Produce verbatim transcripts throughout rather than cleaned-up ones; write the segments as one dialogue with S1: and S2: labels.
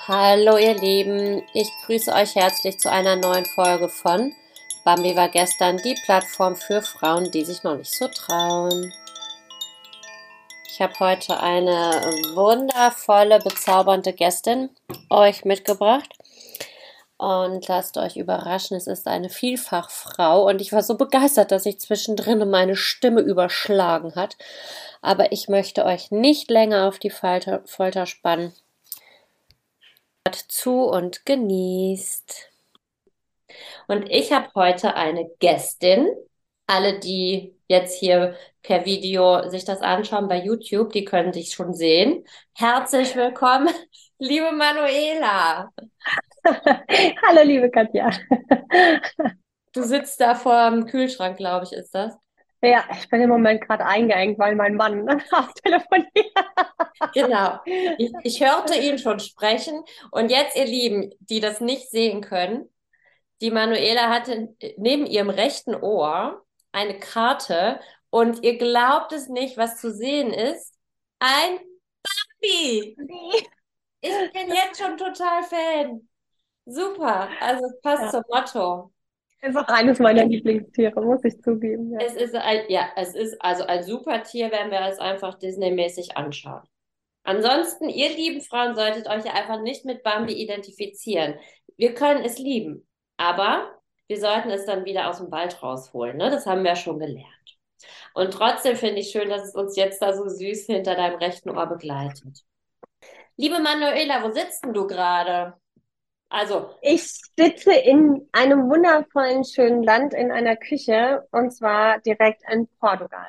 S1: Hallo ihr Lieben, ich grüße euch herzlich zu einer neuen Folge von Bambi war gestern, die Plattform für Frauen, die sich noch nicht so trauen. Ich habe heute eine wundervolle, bezaubernde Gästin euch mitgebracht und lasst euch überraschen, es ist eine Vielfachfrau und ich war so begeistert, dass sich zwischendrin meine Stimme überschlagen hat, aber ich möchte euch nicht länger auf die Folter, Folter spannen. Hört zu und genießt. Und ich habe heute eine Gästin. Alle, die jetzt hier per Video sich das anschauen bei YouTube, die können sich schon sehen. Herzlich willkommen, liebe Manuela.
S2: Hallo, liebe Katja.
S1: Du sitzt da vor dem Kühlschrank, glaube ich, ist das?
S2: Ja, ich bin im Moment gerade eingeengt, weil mein Mann auf telefoniert.
S1: Genau. Ich, ich hörte ihn schon sprechen. Und jetzt, ihr Lieben, die das nicht sehen können, die Manuela hatte neben ihrem rechten Ohr eine Karte und ihr glaubt es nicht, was zu sehen ist. Ein Baby. Ich bin jetzt schon total Fan. Super. Also es passt
S2: Ja,
S1: zum Motto.
S2: ist auch eines meiner Lieblingstiere, muss ich zugeben. Ja.
S1: Es ist ein, ja, es ist also ein super Tier, wenn wir es einfach Disney-mäßig anschauen. Ansonsten, ihr lieben Frauen, solltet euch ja einfach nicht mit Bambi identifizieren. Wir können es lieben, aber wir sollten es dann wieder aus dem Wald rausholen, ne? Das haben wir ja schon gelernt. Und trotzdem finde ich schön, dass es uns jetzt da so süß hinter deinem rechten Ohr begleitet. Liebe Manuela, wo sitzt denn du gerade? Also,
S2: Ich sitze in einem wundervollen, schönen Land in einer Küche und zwar direkt in Portugal.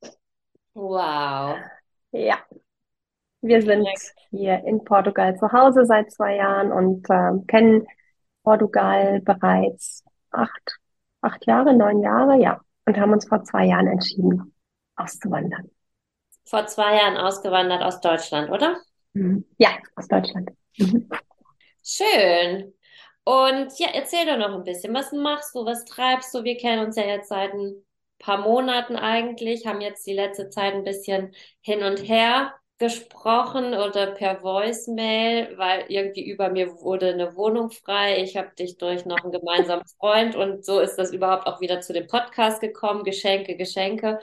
S1: wow.
S2: Ja, wir sind
S1: Direkt.
S2: hier in Portugal zu Hause seit zwei Jahren und ähm, kennen Portugal bereits acht, acht Jahre, neun Jahre, ja, und haben uns vor zwei Jahren entschieden, auszuwandern.
S1: Vor zwei Jahren ausgewandert aus Deutschland, oder?
S2: Mhm. Ja, aus Deutschland. Mhm.
S1: Schön. Und ja, erzähl doch noch ein bisschen. Was machst du? Was treibst du? Wir kennen uns ja jetzt seit ein paar Monaten eigentlich, haben jetzt die letzte Zeit ein bisschen hin und her gesprochen oder per Voicemail, weil irgendwie über mir wurde eine Wohnung frei. Ich habe dich durch noch einen gemeinsamen Freund und so ist das überhaupt auch wieder zu dem Podcast gekommen. Geschenke, Geschenke.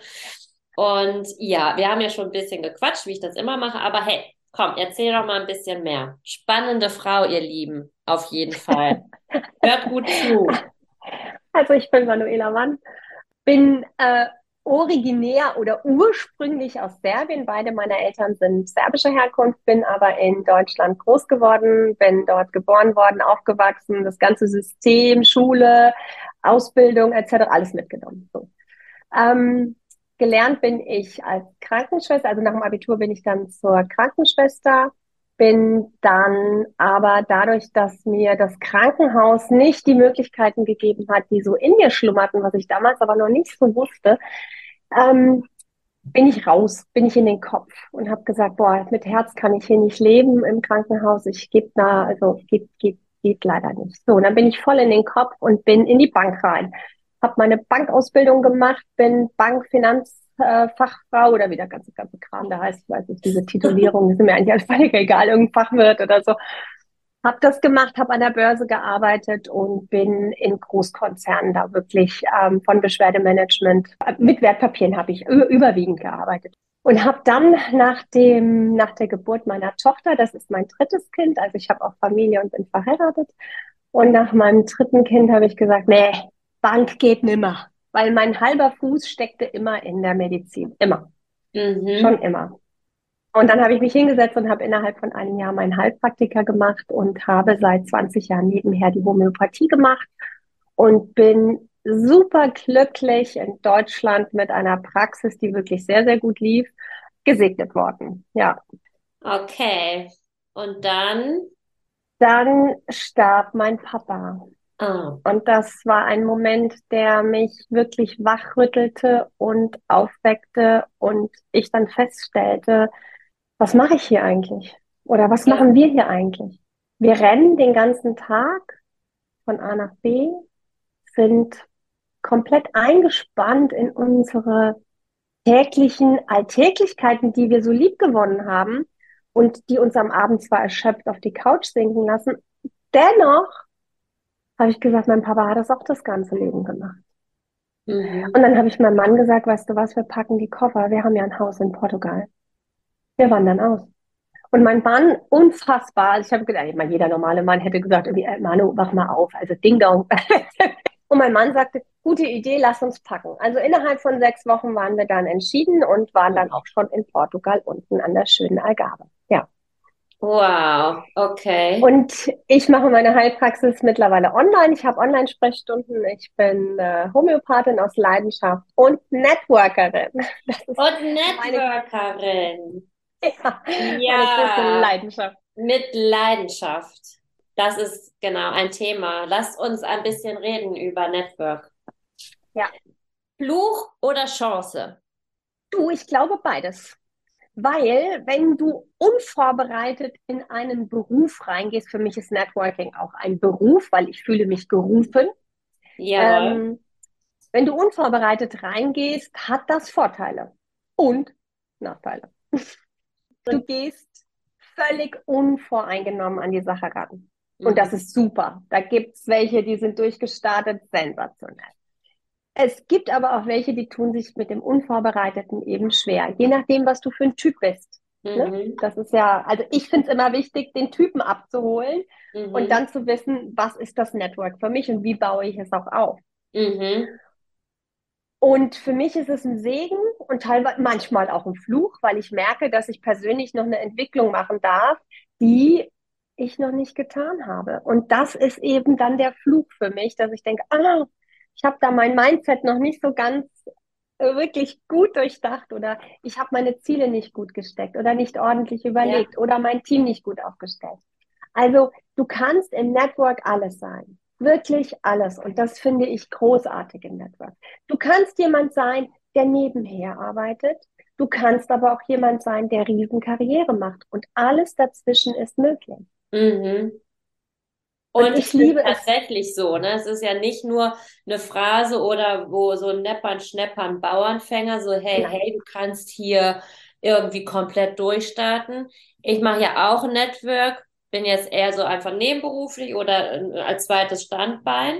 S1: Und ja, wir haben ja schon ein bisschen gequatscht, wie ich das immer mache, aber hey. Komm, erzähl doch mal ein bisschen mehr. Spannende Frau, ihr Lieben. Auf jeden Fall. Hört gut zu.
S2: Also ich bin Manuela Mann, bin äh, originär oder ursprünglich aus Serbien. Beide meiner Eltern sind serbischer Herkunft, bin aber in Deutschland groß geworden, bin dort geboren worden, aufgewachsen, das ganze System, Schule, Ausbildung et cetera alles mitgenommen. So. Ähm, gelernt bin ich als Krankenschwester, also nach dem Abitur bin ich dann zur Krankenschwester, bin dann aber dadurch, dass mir das Krankenhaus nicht die Möglichkeiten gegeben hat, die so in mir schlummerten, was ich damals aber noch nicht so wusste, ähm, bin ich raus, bin ich in den Kopf und habe gesagt, boah, mit Herz kann ich hier nicht leben im Krankenhaus, ich gebe da, also geht, geht, geht leider nicht. So, und dann bin ich voll in den Kopf und bin in die Bank rein. Habe meine Bankausbildung gemacht, bin Bankfinanzfachfrau oder wie der ganze, ganze Kram da heißt, ich weiß nicht, diese Titulierung, ist mir eigentlich alles völlig egal, irgendein Fachwirt oder so. Habe das gemacht, habe an der Börse gearbeitet und bin in Großkonzernen da wirklich ähm, von Beschwerdemanagement äh, mit Wertpapieren habe ich überwiegend gearbeitet und habe dann nach dem nach der Geburt meiner Tochter, das ist mein drittes Kind, also ich habe auch Familie und bin verheiratet und nach meinem dritten Kind habe ich gesagt, nee, Bank geht nimmer, weil mein halber Fuß steckte immer in der Medizin, immer, schon
S1: Mhm.
S2: immer. Und dann habe ich mich hingesetzt und habe innerhalb von einem Jahr meinen Heilpraktiker gemacht und habe seit zwanzig Jahren nebenher die Homöopathie gemacht und bin super glücklich in Deutschland mit einer Praxis, die wirklich sehr, sehr gut lief, gesegnet worden. Ja,
S1: Okay. Und dann?
S2: dann starb mein Papa.
S1: Ah,
S2: Und das war ein Moment, der mich wirklich wachrüttelte und aufweckte und ich dann feststellte, was mache ich hier eigentlich? Oder was
S1: ja.
S2: machen wir hier eigentlich? Wir rennen den ganzen Tag von A nach B, sind komplett eingespannt in unsere täglichen Alltäglichkeiten, die wir so lieb gewonnen haben. und die uns am Abend zwar erschöpft auf die Couch sinken lassen. Dennoch habe ich gesagt, mein Papa hat das auch das ganze Leben gemacht.
S1: Mhm.
S2: Und dann habe ich meinem Mann gesagt, weißt du was, wir packen die Koffer. Wir haben ja ein Haus in Portugal. Wir wandern aus. Und mein Mann, unfassbar. Also ich habe gedacht, ich meine, jeder normale Mann hätte gesagt, irgendwie, äh, Manu, wach mal auf. Also Ding Dong. Und mein Mann sagte, gute Idee, lass uns packen. Also innerhalb von sechs Wochen waren wir dann entschieden und waren dann auch schon in Portugal unten an der schönen Algarve. Ja.
S1: Wow, okay.
S2: Und ich mache meine Heilpraxis mittlerweile online. Ich habe Online-Sprechstunden. Ich bin äh, Homöopathin aus Leidenschaft und Networkerin. Das ist
S1: Und
S2: meine,
S1: Networkerin.
S2: ja, meine größte
S1: Ja,
S2: Leidenschaft.
S1: mit Leidenschaft. Das ist genau ein Thema. Lasst uns ein bisschen reden über Network.
S2: Ja,
S1: Fluch oder Chance?
S2: du, ich glaube beides. Weil, wenn du unvorbereitet in einen Beruf reingehst, für mich ist Networking auch ein Beruf, weil ich fühle mich gerufen.
S1: Jawohl.
S2: Ähm, wenn du unvorbereitet reingehst, hat das Vorteile und Nachteile. Du gehst völlig unvoreingenommen an die Sache ran. Und das
S1: Mhm.
S2: ist super. Da gibt es welche, die sind durchgestartet, sensationell. Es gibt aber auch welche, die tun sich mit dem Unvorbereiteten eben schwer, je nachdem, was du für ein Typ bist. Ne?
S1: Mhm.
S2: Das ist ja, also ich finde es immer wichtig, den Typen abzuholen und
S1: Mhm.
S2: dann zu wissen, was ist das Network für mich und wie baue ich es auch auf.
S1: Mhm.
S2: Und für mich ist es ein Segen und teilweise manchmal auch ein Fluch, weil ich merke, dass ich persönlich noch eine Entwicklung machen darf, die ich noch nicht getan habe. Und das ist eben dann der Fluch für mich, dass ich denke, ah, ich habe da mein Mindset noch nicht so ganz äh, wirklich gut durchdacht oder ich habe meine Ziele nicht gut gesteckt oder nicht ordentlich
S1: Ja.
S2: überlegt oder mein Team nicht gut aufgestellt. Also du kannst im Network alles sein. Wirklich alles. Und das finde ich großartig im Network. Du kannst jemand sein, der nebenher arbeitet. Du kannst aber auch jemand sein, der Riesenkarriere macht. Und alles dazwischen ist möglich.
S1: Mhm.
S2: Und
S1: Und
S2: ich
S1: es ist
S2: liebe es.
S1: tatsächlich so, ne? Es ist ja nicht nur eine Phrase oder wo so ein Neppern, Schneppern, Bauernfänger, so hey,
S2: Nein,
S1: hey, du kannst hier irgendwie komplett durchstarten. Ich mache ja auch ein Network, bin jetzt eher so einfach nebenberuflich oder äh, als zweites Standbein.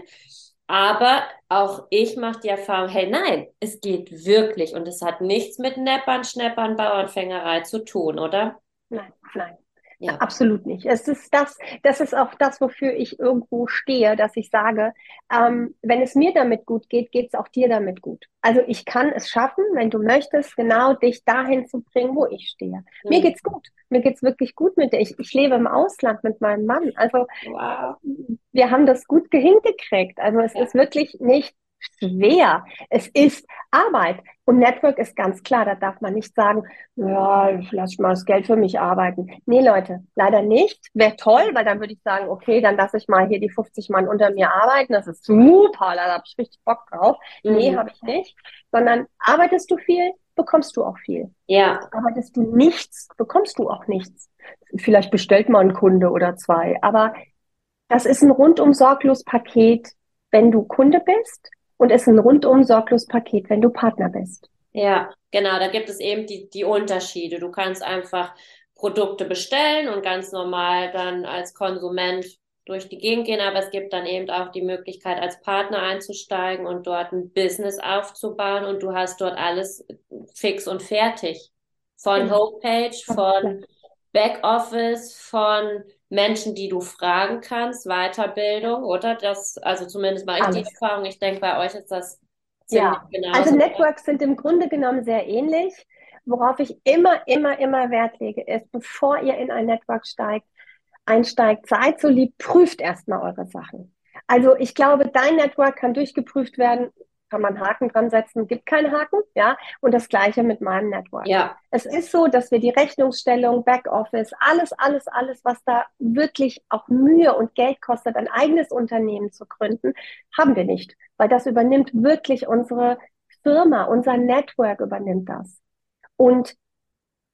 S1: Aber auch ich mache die Erfahrung, hey, nein, es geht wirklich und es hat nichts mit Neppern, Schneppern, Bauernfängerei zu tun, oder?
S2: nein, nein.
S1: Ja.
S2: Absolut nicht. Es ist das, das ist auch das, wofür ich irgendwo stehe, dass ich sage, ähm, wenn es mir damit gut geht, geht es auch dir damit gut. Also ich kann es schaffen, wenn du möchtest, genau dich dahin zu bringen, wo ich stehe. Mir
S1: Hm.
S2: geht's gut. Mir geht's wirklich gut mit dir. Ich, ich lebe im Ausland mit meinem Mann. Also
S1: Wow.
S2: wir haben das gut hingekriegt. Also es
S1: Ja.
S2: ist wirklich nicht schwer. Es ist Arbeit. Und Network ist ganz klar, da darf man nicht sagen, ja, lass mal das Geld für mich arbeiten. Nee, Leute, leider nicht. Wäre toll, weil dann würde ich sagen, okay, dann lasse ich mal hier die fünfzig Mann unter mir arbeiten. Das ist super, da habe ich richtig Bock drauf. Nee,
S1: Mhm.
S2: habe ich nicht. Sondern arbeitest du viel, bekommst du auch viel.
S1: Ja.
S2: Arbeitest du nichts, bekommst du auch nichts. Vielleicht bestellt mal ein Kunde oder zwei, aber das ist ein rundum sorglos Paket, wenn du Kunde bist und ist ein rundum sorglos Paket, wenn du Partner bist.
S1: Ja, genau, da gibt es eben die, die Unterschiede. Du kannst einfach Produkte bestellen und ganz normal dann als Konsument durch die Gegend gehen, aber es gibt dann eben auch die Möglichkeit, als Partner einzusteigen und dort ein Business aufzubauen und du hast dort alles fix und fertig. Von
S2: Genau,
S1: Homepage, von
S2: komplett.
S1: Backoffice, von Menschen, die du fragen kannst, Weiterbildung, oder? Das, also zumindest mache ich die
S2: Alles.
S1: Erfahrung. Ich denke, bei euch ist das ziemlich
S2: Ja, also
S1: genauso, oder?
S2: Networks sind im Grunde genommen sehr ähnlich. Worauf ich immer, immer, immer Wert lege, ist, bevor ihr in ein Network steigt, einsteigt, seid so lieb, prüft erstmal eure Sachen. Also ich glaube, dein Network kann durchgeprüft werden, kann man Haken dran setzen, gibt keinen Haken, ja. Und das Gleiche mit meinem Network.
S1: Ja.
S2: Es ist so, dass wir die Rechnungsstellung, Backoffice, alles, alles, alles, was da wirklich auch Mühe und Geld kostet, ein eigenes Unternehmen zu gründen, haben wir nicht, weil das übernimmt wirklich unsere Firma, unser Network übernimmt das. Und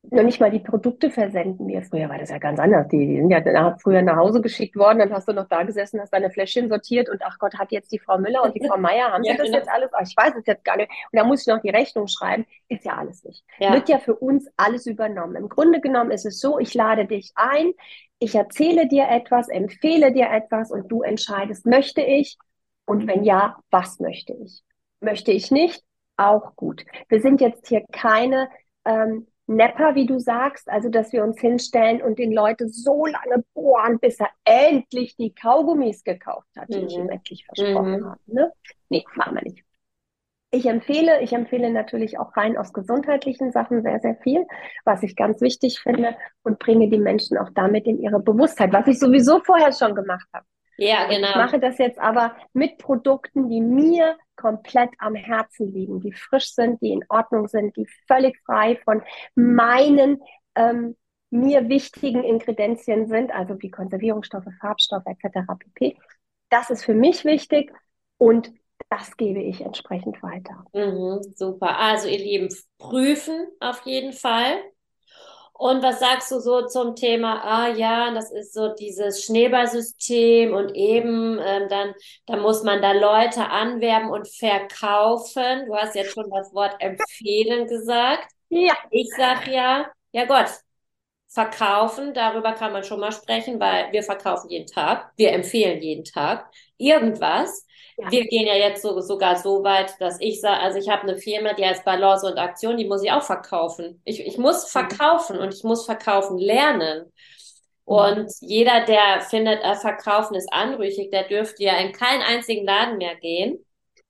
S2: noch nicht mal die Produkte versenden wir. Früher war das ja ganz anders. Die, die sind ja nach, früher nach Hause geschickt worden, dann hast du noch da gesessen, hast deine Fläschchen sortiert und ach Gott, hat jetzt die Frau Müller und die Frau Meier, haben
S1: Ja,
S2: sie das
S1: genau.
S2: jetzt alles? Ach, ich weiß es jetzt gar nicht. Und da muss ich noch die Rechnung schreiben. Ist ja alles nicht. Wird
S1: Ja.
S2: ja für uns alles übernommen. Im Grunde genommen ist es so, ich lade dich ein, ich erzähle dir etwas, empfehle dir etwas und du entscheidest, möchte ich? Und wenn ja, was möchte ich? Möchte ich nicht? Auch gut. Wir sind jetzt hier keine ähm, Nepper, wie du sagst, also dass wir uns hinstellen und den Leute so lange bohren, bis er endlich die Kaugummis gekauft hat, die ich ihm
S1: Mhm.
S2: endlich versprochen
S1: Mhm.
S2: habe. Ne? Nee, machen wir nicht. Ich empfehle, ich empfehle natürlich auch rein aus gesundheitlichen Sachen sehr, sehr viel, was ich ganz wichtig finde und bringe die Menschen auch damit in ihre Bewusstheit, was ich sowieso vorher schon gemacht habe.
S1: Ja,
S2: Und ich
S1: genau.
S2: mache das jetzt aber mit Produkten, die mir komplett am Herzen liegen, die frisch sind, die in Ordnung sind, die völlig frei von meinen ähm, mir wichtigen Ingredienzien sind, also wie Konservierungsstoffe, Farbstoffe et cetera pp. Das ist für mich wichtig und das gebe ich entsprechend weiter.
S1: Mhm, super. Also, ihr Lieben, prüfen auf jeden Fall. Und was sagst du so zum Thema, ah ja, das ist so dieses Schneeballsystem und eben, ähm, dann, dann muss man da Leute anwerben und verkaufen. Du hast jetzt schon das Wort empfehlen gesagt.
S2: Ja,
S1: Ich sag ja, ja Gott, verkaufen, darüber kann man schon mal sprechen, weil wir verkaufen jeden Tag, wir empfehlen jeden Tag irgendwas.
S2: ja.
S1: Wir gehen ja jetzt so, sogar so weit, dass ich sage, also ich habe eine Firma, die heißt Balance und Aktion, die muss ich auch verkaufen. Ich, ich muss
S2: Mhm.
S1: verkaufen und ich muss verkaufen lernen.
S2: Mhm.
S1: Und jeder, der findet, äh, verkaufen ist anrüchig, der dürfte ja in keinen einzigen Laden mehr gehen.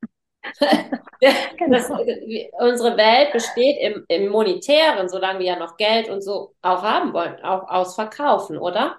S1: Das,
S2: Genau.
S1: unsere Welt besteht im, im Monetären, solange wir ja noch Geld und so auch haben wollen, auch aus Verkaufen, oder?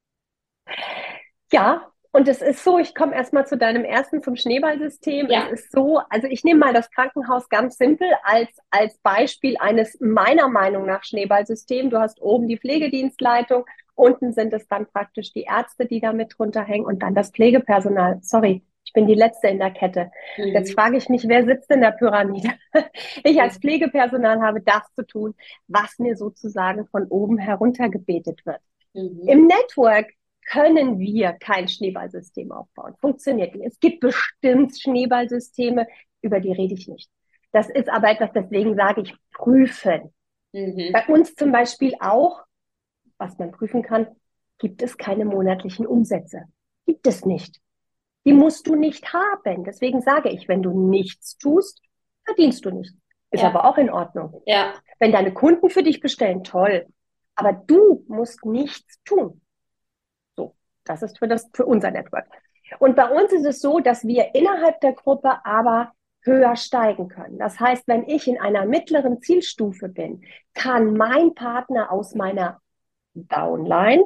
S2: Ja, und es ist so, ich komme erstmal zu deinem ersten, zum Schneeballsystem. Es
S1: Ja.
S2: ist so, also ich nehme mal das Krankenhaus ganz simpel als, als Beispiel eines meiner Meinung nach Schneeballsystem. Du hast oben die Pflegedienstleitung, unten sind es dann praktisch die Ärzte, die da mit drunter hängen und dann das Pflegepersonal. Sorry, ich bin die Letzte in der Kette. Jetzt
S1: Mhm.
S2: frage ich mich, wer sitzt in der Pyramide? Ich als
S1: Mhm.
S2: Pflegepersonal habe das zu tun, was mir sozusagen von oben heruntergebetet wird.
S1: Mhm.
S2: Im Network können wir kein Schneeballsystem aufbauen. Funktioniert nicht. Es gibt bestimmt Schneeballsysteme, über die rede ich nicht. Das ist aber etwas, deswegen sage ich prüfen.
S1: Mhm.
S2: Bei uns zum Beispiel auch, was man prüfen kann, gibt es keine monatlichen Umsätze. Gibt es nicht. Die musst du nicht haben. Deswegen sage ich, wenn du nichts tust, verdienst du nichts. Ist
S1: Ja,
S2: aber auch in Ordnung.
S1: ja.
S2: Wenn deine Kunden für dich bestellen, toll. Aber du musst nichts tun. So, das ist für das, für unser Network. Und bei uns ist es so, dass wir innerhalb der Gruppe aber höher steigen können. Das heißt, wenn ich in einer mittleren Zielstufe bin, kann mein Partner aus meiner Downline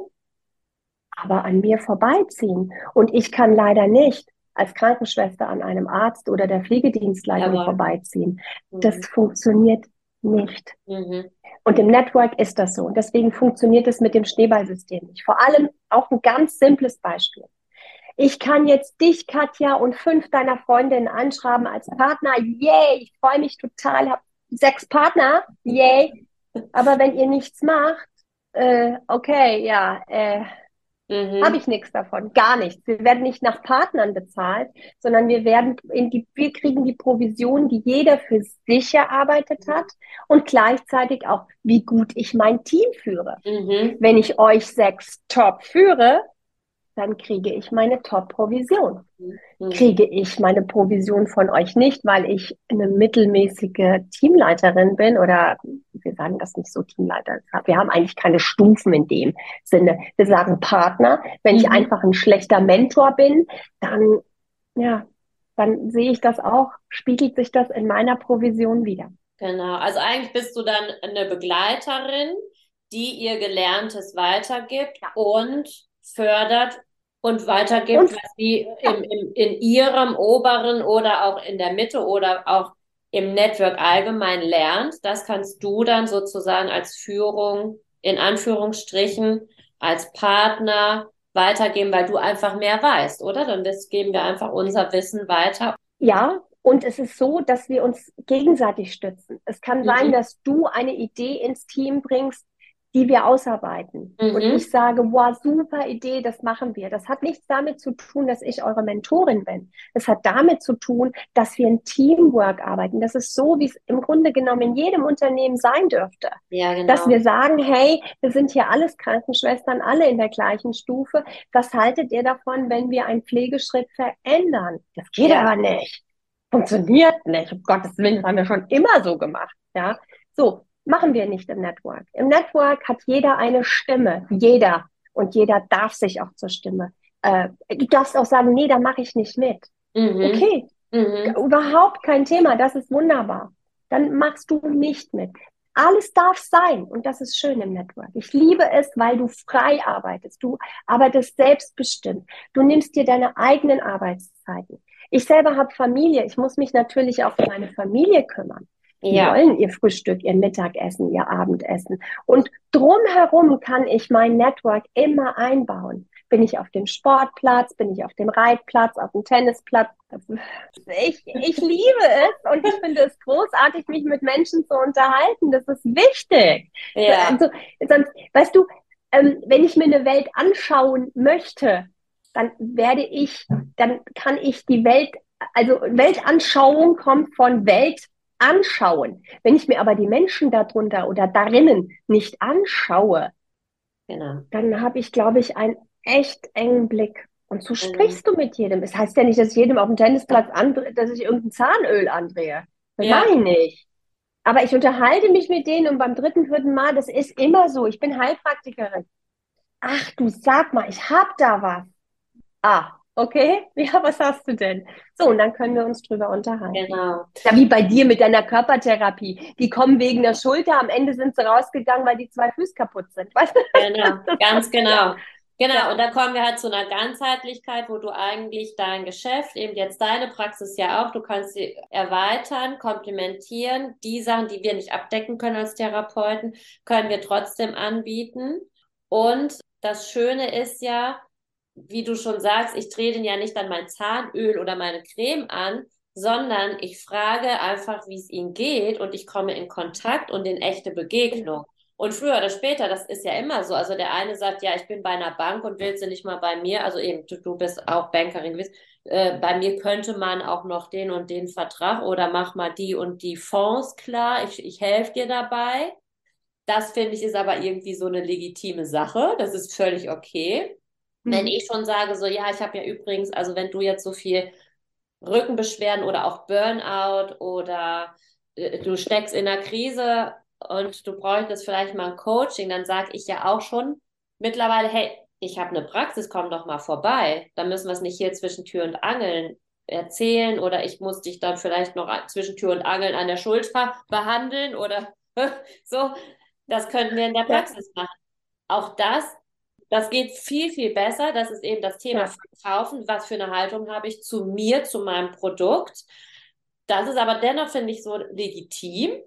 S2: aber an mir vorbeiziehen. Und ich kann leider nicht als Krankenschwester an einem Arzt oder der Pflegedienstleitung
S1: Jawohl.
S2: vorbeiziehen. Das
S1: Mhm.
S2: funktioniert nicht.
S1: Mhm.
S2: Und im Network ist das so. Und deswegen funktioniert es mit dem Schneeballsystem nicht. Vor allem auch ein ganz simples Beispiel. Ich kann jetzt dich, Katja, und fünf deiner Freundinnen anschreiben als Partner. Yay, ich freue mich total, habe sechs Partner. Yay. Aber wenn ihr nichts macht, äh, okay, ja, äh, habe
S1: Mhm.
S2: ich nichts davon, gar nichts. Wir werden nicht nach Partnern bezahlt, sondern wir werden in die, wir kriegen die Provision, die jeder für sich erarbeitet hat und gleichzeitig auch, wie gut ich mein Team führe.
S1: Mhm.
S2: Wenn ich euch sechs top führe, dann kriege ich meine Top-Provision.
S1: Mhm.
S2: Kriege ich meine Provision von euch nicht, weil ich eine mittelmäßige Teamleiterin bin oder wir sagen das nicht so Teamleiter. Wir haben eigentlich keine Stufen in dem Sinne. Wir sagen Partner. Wenn ich
S1: Mhm.
S2: einfach ein schlechter Mentor bin, dann, ja, dann sehe ich das auch, spiegelt sich das in meiner Provision wieder.
S1: Genau. Also eigentlich bist du dann eine Begleiterin, die ihr Gelerntes weitergibt
S2: Ja.
S1: und fördert und weitergibt,
S2: Und
S1: was sie
S2: ja,
S1: im, im, in ihrem oberen oder auch in der Mitte oder auch im Network allgemein lernt. Das kannst du dann sozusagen als Führung in Anführungsstrichen, als Partner weitergeben, weil du einfach mehr weißt, oder? Dann das geben wir einfach unser Wissen weiter.
S2: ja, Und es ist so, dass wir uns gegenseitig stützen. Es kann sein,
S1: Mhm.
S2: dass du eine Idee ins Team bringst, die wir ausarbeiten. Und
S1: Mhm.
S2: ich sage, wow, super Idee, das machen wir. Das hat nichts damit zu tun, dass ich eure Mentorin bin. Es hat damit zu tun, dass wir ein Teamwork arbeiten. Das ist so, wie es im Grunde genommen in jedem Unternehmen sein dürfte.
S1: Ja,
S2: Dass
S1: genau.
S2: wir sagen, hey, wir sind hier alles Krankenschwestern, alle in der gleichen Stufe. Was haltet ihr davon, wenn wir einen Pflegeschritt verändern? Das geht
S1: Ja.
S2: aber nicht. Funktioniert nicht. Um Gottes Willen, das haben wir schon immer so gemacht. Ja, so machen wir nicht im Network. Im Network hat jeder eine Stimme. Jeder. Und jeder darf sich auch zur Stimme. Äh, du darfst auch sagen, nee, da mache ich nicht mit.
S1: Mhm.
S2: Okay,
S1: Mhm.
S2: überhaupt kein Thema. Das ist wunderbar. Dann machst du nicht mit. Alles darf sein und das ist schön im Network. Ich liebe es, weil du frei arbeitest. Du arbeitest selbstbestimmt. Du nimmst dir deine eigenen Arbeitszeiten. Ich selber habe Familie. Ich muss mich natürlich auch um meine Familie kümmern. Die
S1: Ja,
S2: wollen ihr Frühstück, ihr Mittagessen, ihr Abendessen. Und drumherum kann ich mein Network immer einbauen. Bin ich auf dem Sportplatz, bin ich auf dem Reitplatz, auf dem Tennisplatz. Ich, ich liebe es und ich finde es großartig, mich mit Menschen zu unterhalten. Das ist wichtig.
S1: ja,
S2: Also, sonst, weißt du, ähm, wenn ich mir eine Welt anschauen möchte, dann werde ich, dann kann ich die Welt, also Weltanschauung kommt von Welt anschauen. Wenn ich mir aber die Menschen darunter oder darinnen nicht anschaue,
S1: genau.
S2: dann habe ich, glaube ich, einen echt engen Blick. Und so
S1: Genau.
S2: sprichst du mit jedem. Es heißt ja nicht, dass ich jedem auf dem Tennisplatz andrehe, dass ich irgendein Zahnöl andrehe. Das mache
S1: Ja,
S2: ich nicht. Aber ich unterhalte mich mit denen und beim dritten, vierten Mal, das ist immer so. Ich bin Heilpraktikerin. Ach, du sag mal, ich hab da was. Ah, okay. Ja, was hast du denn? So, und dann können wir uns drüber unterhalten.
S1: genau.
S2: Ja, wie bei dir mit deiner Körpertherapie. Die kommen wegen der Schulter, am Ende sind sie rausgegangen, weil die zwei Füße kaputt sind. Weißt du?
S1: Genau, ganz
S2: Ja,
S1: genau. Genau,
S2: ja.
S1: und da kommen wir halt zu einer Ganzheitlichkeit, wo du eigentlich dein Geschäft, eben jetzt deine Praxis ja auch, du kannst sie erweitern, komplementieren. Die Sachen, die wir nicht abdecken können als Therapeuten, können wir trotzdem anbieten. Und das Schöne ist ja, wie du schon sagst, ich drehe den ja nicht an mein Zahnöl oder meine Creme an, sondern ich frage einfach, wie es ihnen geht und ich komme in Kontakt und in echte
S2: Genau.
S1: Begegnung. Und früher oder später, das ist ja immer so. Also der eine sagt, ja, ich bin bei einer Bank und willst du nicht mal bei mir, also eben, du, du bist auch Bankerin gewesen, äh, bei mir könnte man auch noch den und den Vertrag oder mach mal die und die Fonds klar, ich, ich helfe dir dabei. Das finde ich ist aber irgendwie so eine legitime Sache. Das ist völlig okay. Wenn
S2: Mhm.
S1: ich schon sage, so, ja, ich habe ja übrigens, also wenn du jetzt so viel Rückenbeschwerden oder auch Burnout oder äh, du steckst in einer Krise und du bräuchtest vielleicht mal ein Coaching, dann sage ich ja auch schon mittlerweile, hey, ich habe eine Praxis, komm doch mal vorbei. Da müssen wir es nicht hier zwischen Tür und Angeln erzählen oder ich muss dich dann vielleicht noch zwischen Tür und Angeln an der Schulter behandeln oder so. Das könnten wir in der
S2: Ja,
S1: Praxis machen. Auch das, das geht viel, viel besser. Das ist eben das Thema
S2: ja.
S1: Verkaufen. Was für eine Haltung habe ich zu mir, zu meinem Produkt? Das ist aber dennoch, finde ich, so legitim.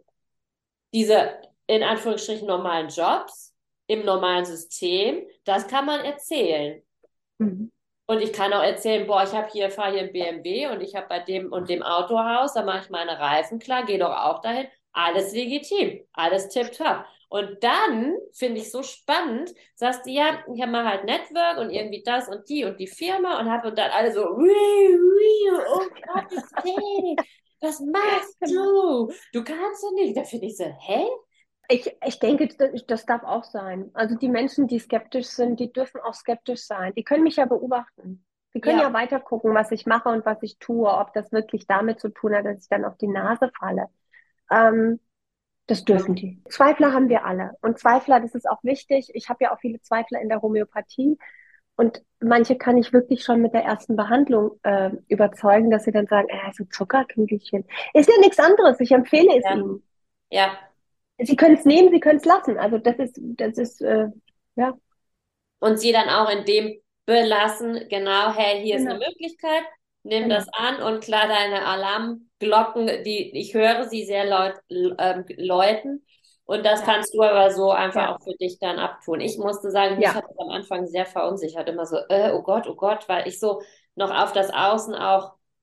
S1: Diese in Anführungsstrichen normalen Jobs im normalen System, das kann man erzählen.
S2: Mhm.
S1: Und ich kann auch erzählen, boah, ich habe hier, fahre hier ein B M W und ich habe bei dem und dem Autohaus, da mache ich meine Reifen klar, gehe doch auch dahin. Alles legitim, alles tipptopp. Und dann finde ich so spannend, sagst du, ja, ich habe mal halt Network und irgendwie das und die und die Firma und habe und dann alle so, "Ui, ui, oh Gottes Willen, was machst
S2: Genau.
S1: du? Du kannst doch nicht." Da finde ich so, hä?
S2: Ich, ich denke, das, das darf auch sein. Also die Menschen, die skeptisch sind, die dürfen auch skeptisch sein. Die können mich ja beobachten. Die können
S1: Ja,
S2: ja weiter gucken, was ich mache und was ich tue, ob das wirklich damit zu tun hat, dass ich dann auf die Nase falle. Ähm, Das dürfen die. Zweifler haben wir alle. Und Zweifler, das ist auch wichtig. Ich habe ja auch viele Zweifler in der Homöopathie. Und manche kann ich wirklich schon mit der ersten Behandlung äh, überzeugen, dass sie dann sagen, äh, so Zuckerkügelchen. Ist ja nichts anderes. Ich empfehle es
S1: ja,
S2: ihnen.
S1: ja.
S2: Sie können es nehmen, Sie können es lassen. Also das ist, das ist, äh, ja,
S1: Und sie dann auch in dem belassen, genau, hey, hier ist eine
S2: genau,
S1: Möglichkeit, nimm das
S2: genau.
S1: an und klar, deine Alarmglocken, die, ich höre sie sehr laut ähm, läuten und das
S2: Ja,
S1: kannst du aber so einfach
S2: ja,
S1: auch für dich dann abtun. Ich musste sagen, mich
S2: ja.
S1: hat es am Anfang sehr verunsichert, immer so, äh, oh Gott, oh Gott, weil ich so noch auf das Außen auch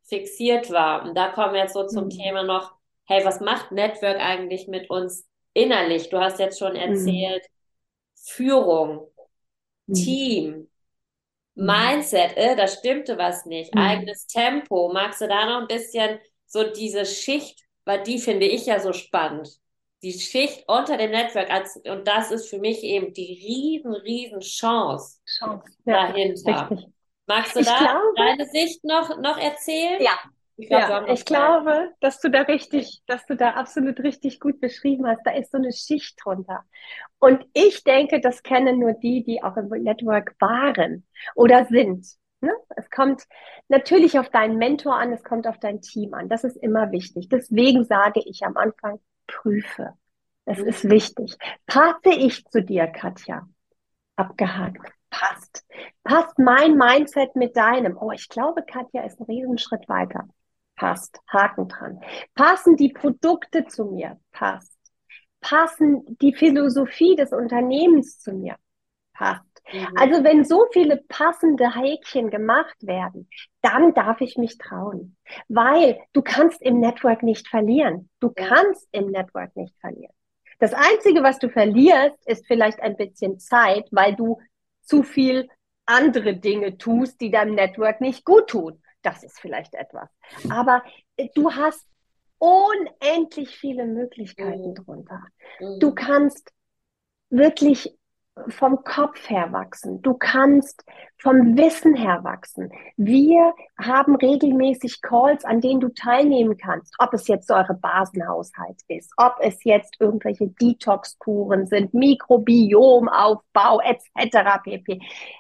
S1: fixiert war. Und da kommen wir jetzt so zum
S2: Mhm.
S1: Thema noch, hey, was macht Network eigentlich mit uns innerlich? Du hast jetzt schon
S2: Mhm.
S1: erzählt, Führung,
S2: Mhm.
S1: Team,
S2: Mhm.
S1: Mindset, äh, da stimmte was nicht,
S2: Mhm.
S1: eigenes Tempo. Magst du da noch ein bisschen so diese Schicht, weil die finde ich ja so spannend. Die Schicht unter dem Netzwerk, als, und das ist für mich eben die riesen, riesen Chance
S2: Chance. Ja,
S1: dahinter.
S2: richtig.
S1: Magst du
S2: Ich
S1: da
S2: glaube,
S1: deine Sicht noch, noch erzählen?
S2: ja,
S1: Ich glaube, wir
S2: ja,
S1: haben noch
S2: ich
S1: Zeit.
S2: glaube, dass du da richtig, dass du da absolut richtig gut beschrieben hast. Da ist so eine Schicht drunter. Und ich denke, das kennen nur die, die auch im Network waren oder sind. Ne? Es kommt natürlich auf deinen Mentor an, es kommt auf dein Team an. Das ist immer wichtig. Deswegen sage ich am Anfang, prüfe. Es ist
S1: Mhm.
S2: wichtig. Passe ich zu dir, Katja? Abgehakt. Passt. Passt mein Mindset mit deinem? Oh, ich glaube, Katja ist einen Riesenschritt weiter. Passt. Haken dran. Passen die Produkte zu mir? Passt. Passen die Philosophie des Unternehmens zu mir? Passt.
S1: Mhm.
S2: Also wenn so viele passende Häkchen gemacht werden, dann darf ich mich trauen. Weil du kannst im Network nicht verlieren. Du
S1: Ja.
S2: kannst im Network nicht verlieren. Das Einzige, was du verlierst, ist vielleicht ein bisschen Zeit, weil du zu viel andere Dinge tust, die deinem Network nicht gut tun. Das ist vielleicht etwas. Aber äh, du hast unendlich viele Möglichkeiten
S1: Mhm.
S2: drunter. Du
S1: Mhm.
S2: kannst wirklich vom Kopf her wachsen. Du kannst vom Wissen her wachsen. Wir haben regelmäßig Calls, an denen du teilnehmen kannst. Ob es jetzt eure Basenhaushalt ist, ob es jetzt irgendwelche Detox-Kuren sind, Mikrobiomaufbau et cetera pp.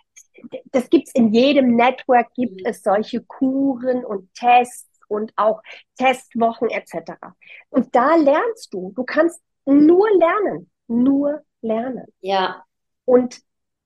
S2: Das gibt's in jedem Network, gibt
S1: Mhm.
S2: es solche Kuren und Tests und auch Testwochen et cetera. Und da lernst du. Du kannst nur lernen, nur lernen.
S1: Ja.
S2: Und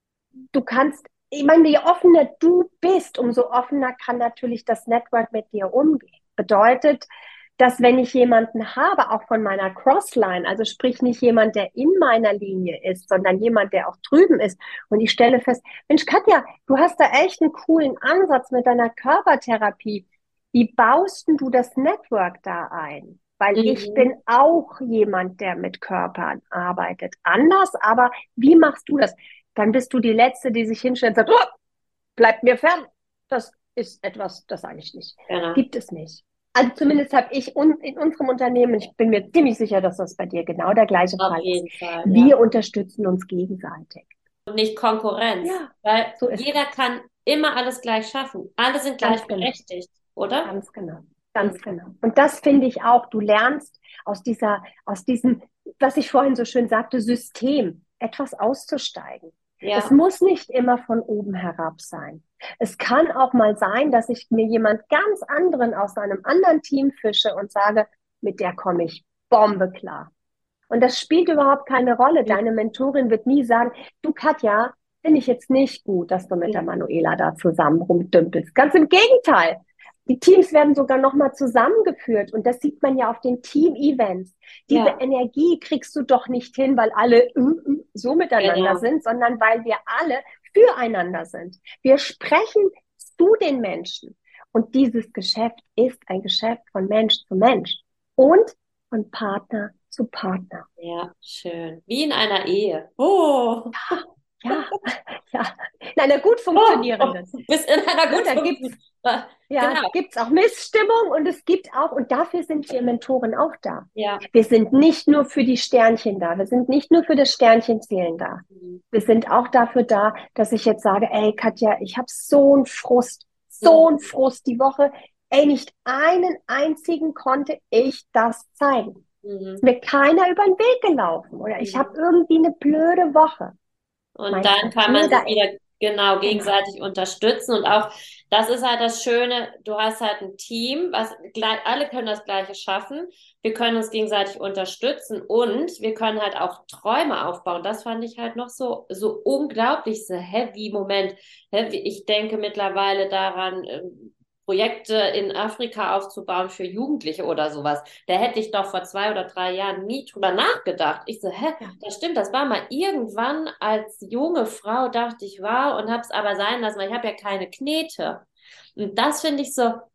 S2: du kannst, ich meine, je offener du bist, umso offener kann natürlich das Network mit dir umgehen. Bedeutet, dass wenn ich jemanden habe, auch von meiner Crossline, also sprich nicht jemand, der in meiner Linie ist, sondern jemand, der auch drüben ist, und ich stelle fest, Mensch, Katja, du hast da echt einen coolen Ansatz mit deiner Körpertherapie. Wie baust denn du das Network da ein? Weil ich bin
S1: Mhm.
S2: auch jemand, der mit Körpern arbeitet. Anders, aber wie machst du das? Dann bist du die Letzte, die sich hinstellt und sagt, oh, bleibt mir fern. Das ist etwas, das sage ich nicht.
S1: Genau.
S2: Gibt es nicht. Also zumindest habe ich un in unserem Unternehmen, ich bin mir ziemlich sicher, dass das bei dir genau der gleiche
S1: Auf
S2: Fall ist.
S1: jeden Fall, ja.
S2: Wir unterstützen uns gegenseitig.
S1: Und nicht Konkurrenz,
S2: Ja,
S1: weil
S2: so ist
S1: jeder
S2: es.
S1: kann immer alles gleich schaffen. Alle sind
S2: Ganz genau.
S1: gleichberechtigt, oder?
S2: Ganz genau. Ganz
S1: Mhm.
S2: genau. Und das finde ich auch. Du lernst aus dieser, aus diesem, was ich vorhin so schön sagte, System, etwas auszusteigen. Es
S1: Ja.
S2: muss nicht immer von oben herab sein. Es kann auch mal sein, dass ich mir jemand ganz anderen aus einem anderen Team fische und sage, mit der komme ich Bombe klar. Und das spielt überhaupt keine Rolle. Deine Mentorin wird nie sagen, du Katja, finde ich jetzt nicht gut, dass du mit der
S1: Mhm.
S2: Manuela da zusammen rumdümpelst. Ganz im Gegenteil. Die Teams werden sogar nochmal zusammengeführt und das sieht man ja auf den Team-Events. Diese
S1: Ja,
S2: Energie kriegst du doch nicht hin, weil alle äh, äh, so miteinander
S1: genau.
S2: sind, sondern weil wir alle füreinander sind. Wir sprechen zu den Menschen und dieses Geschäft ist ein Geschäft von Mensch zu Mensch und von Partner zu Partner.
S1: Ja, schön. Wie in einer Ehe. Oh,
S2: Ja, ja, in einer gut
S1: oh, oh.
S2: funktionierenden.
S1: Bis in einer
S2: Ne,
S1: gut
S2: da gibt's,
S1: funktionierenden.
S2: ja,
S1: Genau.
S2: gibt's auch Missstimmung und es gibt auch, und dafür sind wir Mentoren auch da.
S1: Ja.
S2: Wir sind nicht nur für die Sternchen da, wir sind nicht nur für das Sternchenzählen da.
S1: Mhm.
S2: Wir sind auch dafür da, dass ich jetzt sage, ey Katja, ich habe so einen Frust, so einen
S1: Mhm.
S2: Frust die Woche. Ey, nicht einen einzigen konnte ich das zeigen. Ist
S1: Mhm.
S2: mir keiner über den Weg gelaufen oder ich habe
S1: Mhm.
S2: irgendwie eine blöde Woche.
S1: Und
S2: Meinst
S1: dann
S2: du,
S1: kann man
S2: ne,
S1: sich
S2: da,
S1: wieder genau
S2: genau.
S1: gegenseitig unterstützen. Und auch das ist halt das Schöne, du hast halt ein Team, was gleich, alle können das Gleiche schaffen. Wir können uns gegenseitig unterstützen und wir können halt auch Träume aufbauen. Das fand ich halt noch so, so unglaublich, so heavy Moment. Heavy. Ich denke mittlerweile daran, ähm, Projekte in Afrika aufzubauen für Jugendliche oder sowas. Da hätte ich doch vor zwei oder drei Jahren nie drüber nachgedacht. Ich so, hä?
S2: Ja.
S1: Das stimmt, das war mal irgendwann als junge Frau, dachte ich, wow, und hab's aber sein lassen, weil ich habe ja keine Knete. Und das finde ich so,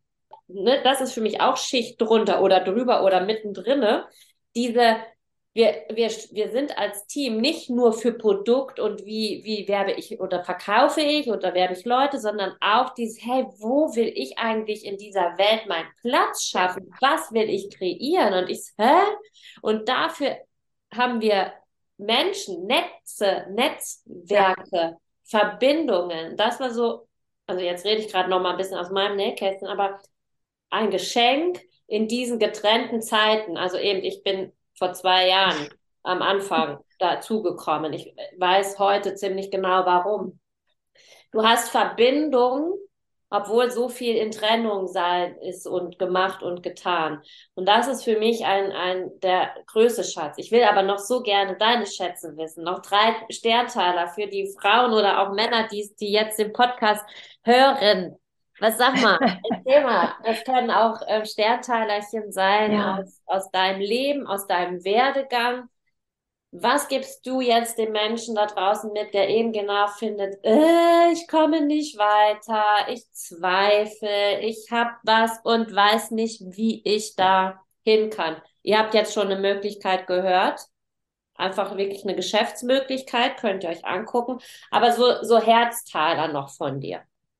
S1: ne, das ist für mich auch Schicht drunter oder drüber oder mittendrin. Diese, wir, wir, wir sind als Team nicht nur für Produkt und wie, wie werbe ich oder verkaufe ich oder werbe ich Leute, sondern auch dieses, hey, wo will ich eigentlich in dieser Welt meinen Platz
S2: Ja,
S1: schaffen? Was will ich kreieren? Und ich, hä? Und dafür haben wir Menschen, Netze,
S2: ja,
S1: Netzwerke, Verbindungen. Das war so, also jetzt rede ich gerade noch mal ein bisschen aus meinem Nähkästchen, aber ein Geschenk in diesen getrennten Zeiten. Also eben, ich bin vor zwei Jahren am Anfang dazugekommen. Ich weiß heute ziemlich genau warum. Du hast Verbindung, obwohl so viel in Trennung sein ist und gemacht und getan. Und das ist für mich ein, ein der größte Schatz. Ich will aber noch so gerne deine Schätze wissen. Noch drei Sternteiler für die Frauen oder auch Männer, die, die jetzt den Podcast hören. Was sag mal? Erzähl mal. Das können auch ähm, Sternteilerchen sein
S2: ja.
S1: aus, aus deinem Leben, aus deinem Werdegang. Was gibst du jetzt dem Menschen da draußen mit, der eben genau findet, äh, ich komme nicht weiter, ich zweifle, ich habe was und weiß nicht, wie ich da hin kann? Ihr habt jetzt schon eine Möglichkeit gehört, einfach wirklich eine Geschäftsmöglichkeit, könnt ihr euch angucken, aber so, so Herztaler noch von dir.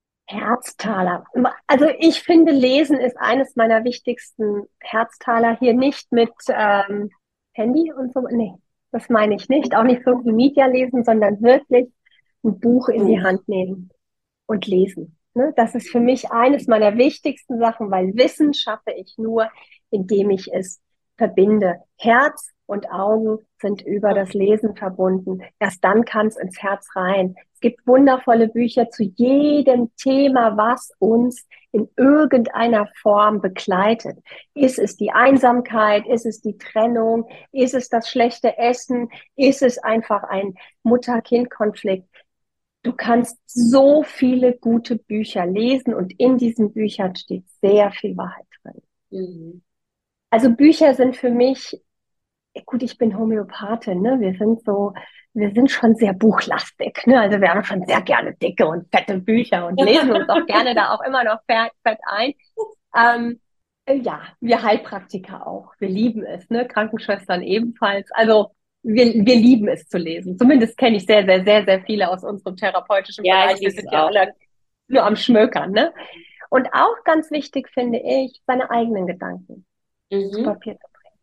S2: Herztaler. Also ich finde, Lesen ist eines meiner wichtigsten Herztaler. Hier nicht mit ähm, Handy und so. Nee, das meine ich nicht. Auch nicht Social Media lesen, sondern wirklich ein Buch in die
S1: Buch.
S2: Hand nehmen und lesen. Ne? Das ist für mich eines meiner wichtigsten Sachen, weil Wissen schaffe ich nur, indem ich es verbinde. Herz und Augen sind über das Lesen verbunden. Erst dann kann es ins Herz rein. Es gibt wundervolle Bücher zu jedem Thema, was uns in irgendeiner Form begleitet. Ist es die Einsamkeit? Ist es die Trennung? Ist es das schlechte Essen? Ist es einfach ein Mutter-Kind-Konflikt? Du kannst so viele gute Bücher lesen und in diesen Büchern steht sehr viel Wahrheit drin.
S1: Mhm.
S2: Also Bücher sind für mich, gut, ich bin Homöopathin, ne? Wir sind so, wir sind schon sehr buchlastig, ne? Also wir haben schon sehr gerne dicke und fette Bücher und lesen uns auch gerne da auch immer noch fett, fett ein. Ähm, äh, ja, wir Heilpraktiker auch. Wir lieben es, ne? Krankenschwestern ebenfalls. Also wir, wir lieben es zu lesen. Zumindest kenne ich sehr, sehr, sehr, sehr viele aus unserem therapeutischen
S1: Ja, ich
S2: Bereich. Wir
S1: liebe es
S2: sind ja
S1: auch.
S2: alle nur am Schmökern, ne? Und auch ganz wichtig finde ich, seine eigenen Gedanken zu
S1: Mhm.
S2: Papier zu bringen.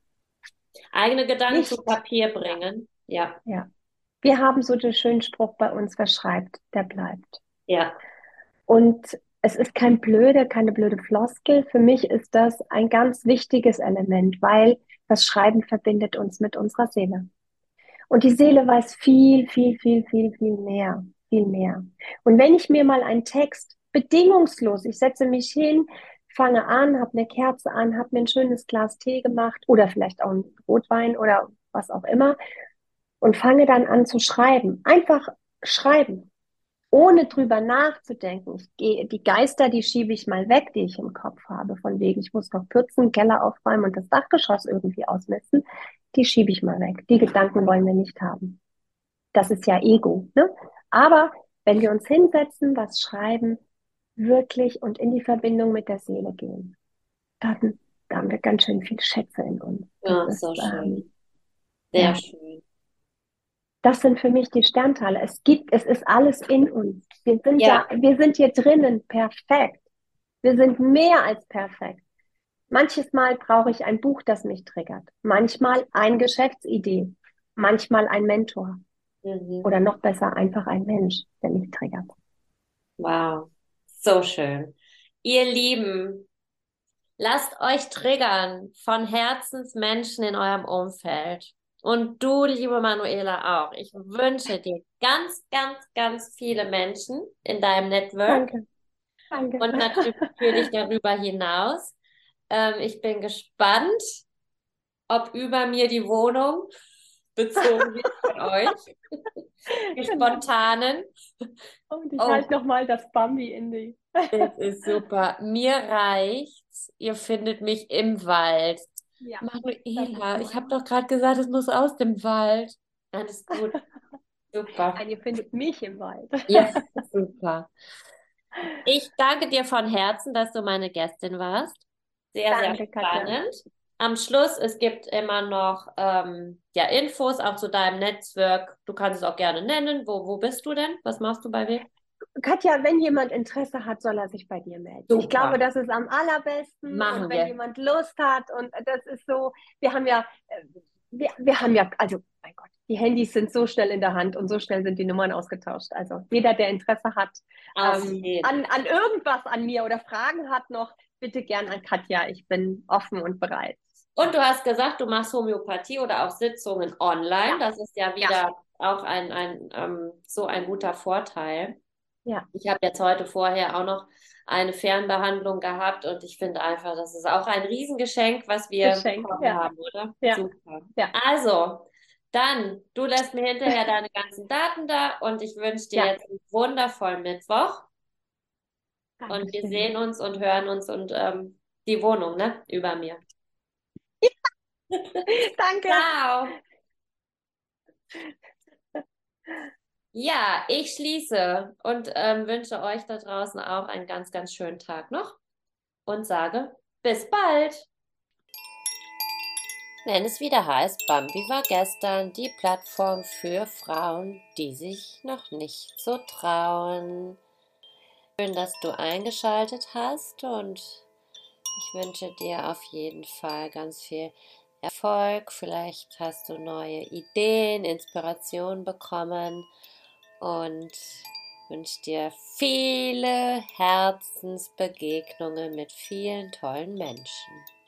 S1: Eigene Gedanken zu
S2: Nicht,
S1: Papier
S2: ja,
S1: bringen. Ja,
S2: ja. Wir haben so den schönen Spruch bei uns, wer schreibt, der bleibt.
S1: ja.
S2: Und es ist kein blöde, keine blöde Floskel. Für mich ist das ein ganz wichtiges Element, weil das Schreiben verbindet uns mit unserer Seele. Und die Seele weiß viel, viel, viel, viel, viel mehr, viel mehr. Und wenn ich mir mal einen Text bedingungslos, ich setze mich hin, fange an, habe eine Kerze an, habe mir ein schönes Glas Tee gemacht oder vielleicht auch einen Rotwein oder was auch immer und fange dann an zu schreiben. Einfach schreiben, ohne drüber nachzudenken. Ich gehe, die Geister, die schiebe ich mal weg, die ich im Kopf habe, von wegen, ich muss noch putzen, Keller aufräumen und das Dachgeschoss irgendwie ausmessen. Die schiebe ich mal weg. Die Gedanken wollen wir nicht haben. Das ist ja Ego, ne? Aber wenn wir uns hinsetzen, was schreiben, wirklich und in die Verbindung mit der Seele gehen, dann, da haben wir ganz schön viele Schätze in uns. Das
S1: Ja,
S2: ist,
S1: so
S2: ähm,
S1: schön. Sehr
S2: ja,
S1: schön.
S2: das sind für mich die Sternteile. Es gibt, es ist alles in uns. Wir sind da,
S1: Ja,
S2: wir sind hier drinnen perfekt. Wir sind mehr als perfekt. Manches Mal brauche ich ein Buch, das mich triggert. Manchmal eine Geschäftsidee. Manchmal ein Mentor.
S1: mhm.
S2: Oder noch besser, einfach ein Mensch, der mich triggert.
S1: Wow. So schön. Ihr Lieben, lasst euch triggern von Herzensmenschen in eurem Umfeld. Und du, liebe Manuela, auch. Ich wünsche dir ganz, ganz, ganz viele Menschen in deinem Network
S2: Danke, danke.
S1: und natürlich darüber hinaus. Ähm, ich bin gespannt, ob über mir die Wohnung bezogen wird von euch. Die
S2: Genau.
S1: spontanen.
S2: Und ich
S1: Oh,
S2: halte nochmal das Bambi in die.
S1: es ist super. Mir reicht's. Ihr findet mich im Wald.
S2: Ja, das ist
S1: Manuela, ich habe
S2: mein.
S1: doch gerade gesagt, es muss aus dem Wald. Alles gut. Super.
S2: Nein, ihr findet mich im Wald.
S1: Ja, super. Ich danke dir von Herzen, dass du meine Gästin warst. Sehr, sehr
S2: Danke, Katja.
S1: spannend. Am Schluss, es gibt immer noch ähm, ja, Infos auch zu deinem Netzwerk. Du kannst es auch gerne nennen. Wo, wo bist du denn? Was machst du bei wem?
S2: Katja, wenn jemand Interesse hat, soll er sich bei dir melden. Ich glaube,
S1: Super.
S2: das ist am allerbesten. Und
S1: Machen
S2: wenn
S1: wir.
S2: jemand Lust hat, und das ist so, wir haben ja, äh, wir, wir haben ja, also, mein Gott, die Handys sind so schnell in der Hand und so schnell sind die Nummern ausgetauscht. Also jeder, der Interesse hat
S1: Auf
S2: ähm,
S1: jeden.
S2: an, an irgendwas an mir oder Fragen hat noch, bitte gern an Katja. Ich bin offen und bereit.
S1: Und du hast gesagt, du machst Homöopathie oder auch Sitzungen online.
S2: Ja,
S1: Das ist ja
S2: ja,
S1: wieder auch ein, ein ähm, so ein guter Vorteil.
S2: ja.
S1: Ich habe jetzt heute vorher auch noch eine Fernbehandlung gehabt und ich finde einfach, das ist auch ein Riesengeschenk, was wir
S2: Geschenk.
S1: bekommen
S2: Ja,
S1: haben, oder?
S2: ja,
S1: Super.
S2: ja,
S1: Also, dann, du lässt mir hinterher deine ganzen Daten da und ich wünsche dir
S2: ja.
S1: jetzt einen wundervollen Mittwoch und wir
S2: Dankeschön.
S1: sehen uns und hören uns und ähm, die Wohnung, ne, über mir.
S2: Danke.
S1: Ciao. Ja, ich schließe und ähm, wünsche euch da draußen auch einen ganz, ganz schönen Tag noch und sage bis bald. Wenn es wieder heißt, Bambi war gestern die Plattform für Frauen, die sich noch nicht so trauen. Schön, dass du eingeschaltet hast und ich wünsche dir auf jeden Fall ganz viel Erfolg. Vielleicht hast du neue Ideen, Inspiration bekommen und wünsche dir viele Herzensbegegnungen mit vielen tollen Menschen.